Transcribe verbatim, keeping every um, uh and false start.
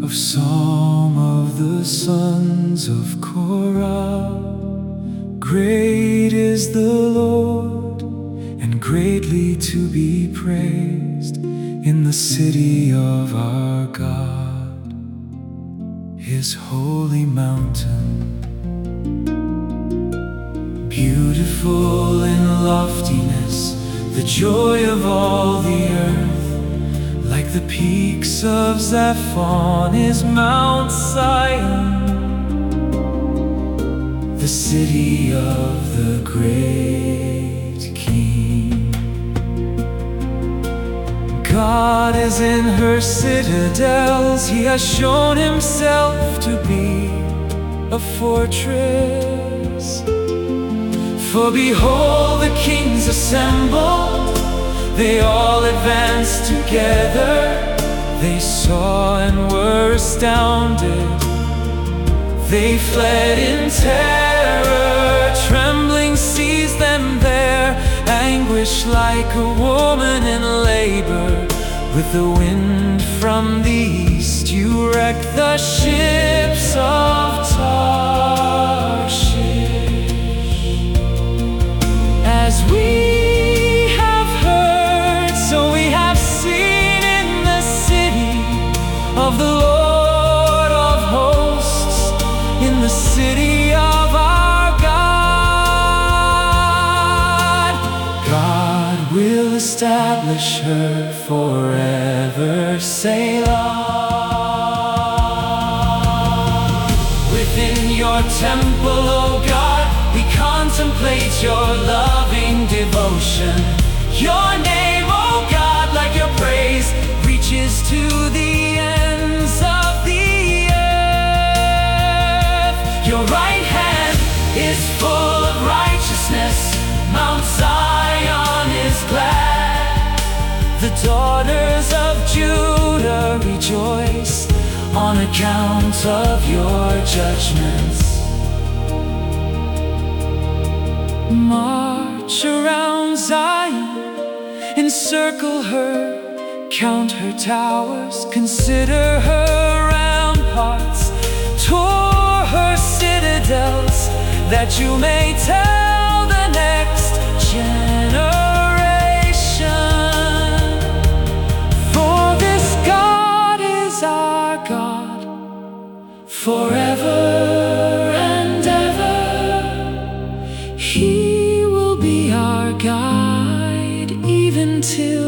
of Psalm of the sons of Korah. Great is the Lord, and greatly to be praised in the city of our God, His holy mountain. Beautiful in loftiness, the joy of all the earth. Like the peaks of Zaphon is Mount Zion, the city of the great King. God is in her citadels, He has shown Himself to be a fortress. For behold, the kings assemble, they all advanced together. They saw and were astounded, they fled in terror. Trembling seized them there, anguish like a woman in labor. With the wind from the east, you wreck the ships of Tarshish. As we have heard, so we have seen in the city of the Lord of hosts, in the city of our God. God will establish her forever, Selah. Within your temple, O God, we contemplate your loving devotion. Your name, O God, like your praise, reaches to the ends of the earth. Your right hand is full of righteousness, Mount Zion is glad. The daughters of Judah rejoice on account of your judgments. March around Zion, encircle her, count her towers, consider her ramparts, tour her citadels, that you may tell the next generation. For this God is our God, forever and ever. He will be our guide, even till